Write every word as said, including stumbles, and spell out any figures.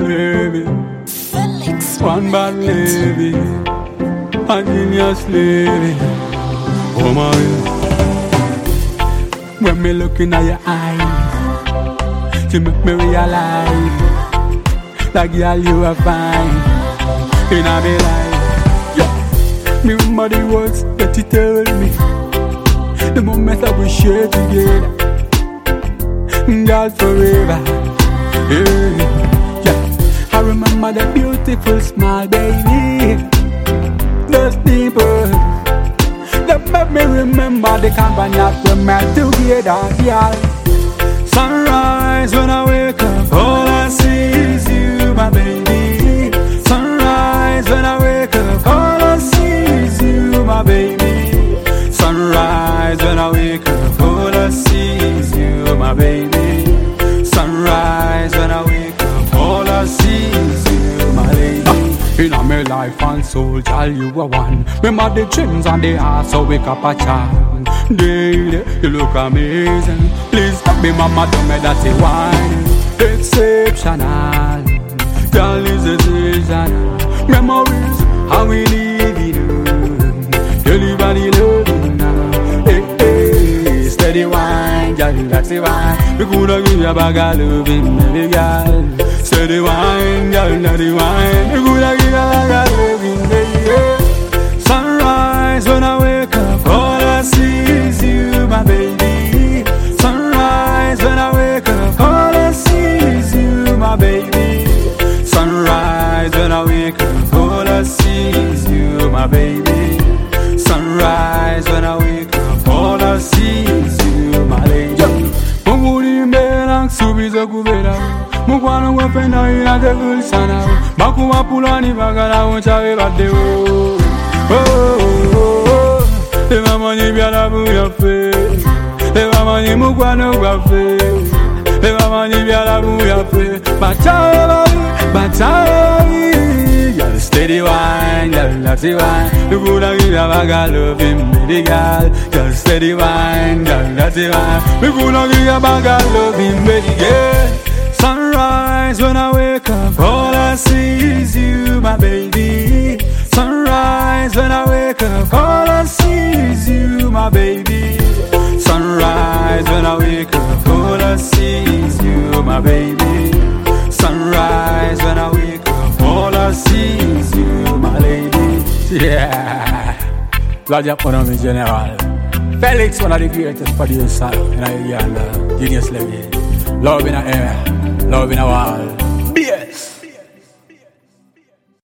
baby. Felix. One bad lady, a genius lady. Oh my. When me looking at your eyes, you make me realize that girl you are fine in a me life. Yeah. Me remember the words that you told me, the moment that we share together, girl forever. Yeah. Yeah. I remember the beautiful smile, baby. Those people that make me remember the company we met together, yeah. Sunrise when I wake up, all I see is you, my baby. Sunrise when I wake up, all I see is you, my baby. Sunrise when I wake up, all I see is you, my baby. Sunrise when I wake up, all I see is you, my lady. In a me life and soul, child, you are one. Remember the dreams and the heart, so wake up a child. Daily, you look amazing. Please stop me, mama, don't make that a wine. Exceptional, girl is exceptional. Memories, how we live it. Everybody love you now. Hey, hey, steady wine, girl, that's the wine. We coulda give you a bag of loving, baby girl. Steady wine, girl, that's the wine. We coulda give you a bag of loving, baby. Sunrise when I wake up, all I see is you, my baby. Sunrise when I wake up, all I see is you, my baby. Sunrise when I wake up, all I see is you, my baby. Sunrise when I wake up, all I see is you, my lady. Muguri mbela nkusubiza kubera, mukwano gwapenda ina tegul sana. Bakuwa pulani bagala unchawe badeo. Oh, oh, oh. Eva mani biala buya fe, eva mani mukwano gwafe, eva mani biala buya fe. Bachawe, bachawe. Girl, steady wine, girl, that's the wine. You coulda give a bag of loving, baby girl. Girl, steady wine, girl, that's the wine. You coulda give a bag of loving, baby girl. Sunrise when I wake up, all I see is you, my baby. Sunrise when I wake up, all I see is you, my baby. Sunrise when I wake up, all I see is you, my baby. Sunrise when I wake up, all I see is you, my lady. Yeah. Glad you put on me, General. Felix, one of the greatest producers in Uganda. Genius lady. Love in the air, love in the wall.